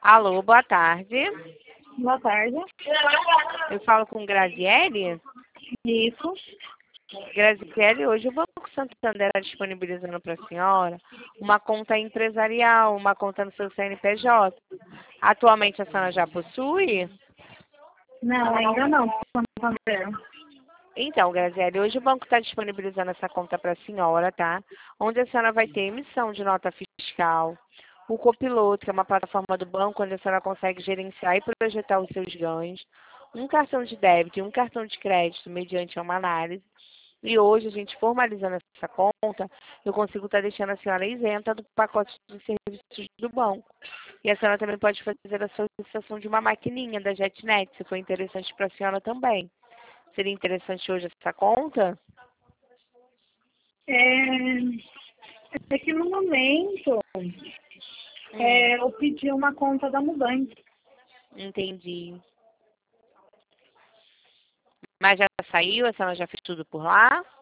Alô, boa tarde. Boa tarde. Eu falo com Graziele. Isso. Graziele, hoje o Banco Santander está disponibilizando para a senhora uma conta empresarial, uma conta no seu CNPJ. Atualmente a senhora já possui? Não, ainda não. Santander. Então, Graziele, hoje o banco está disponibilizando essa conta para a senhora, tá? Onde a senhora vai ter emissão de nota fiscal, o Copiloto, que é uma plataforma do banco onde a senhora consegue gerenciar e projetar os seus ganhos, um cartão de débito e um cartão de crédito mediante uma análise. E hoje, a gente formalizando essa conta, eu consigo estar deixando a senhora isenta do pacote de serviços do banco. E a senhora também pode fazer a solicitação de uma maquininha da JetNet, se for interessante para a senhora também. Seria interessante hoje essa conta? É que no momento eu pedi uma conta da Nubank. Entendi. Mas já saiu? A senhora já fez tudo por lá?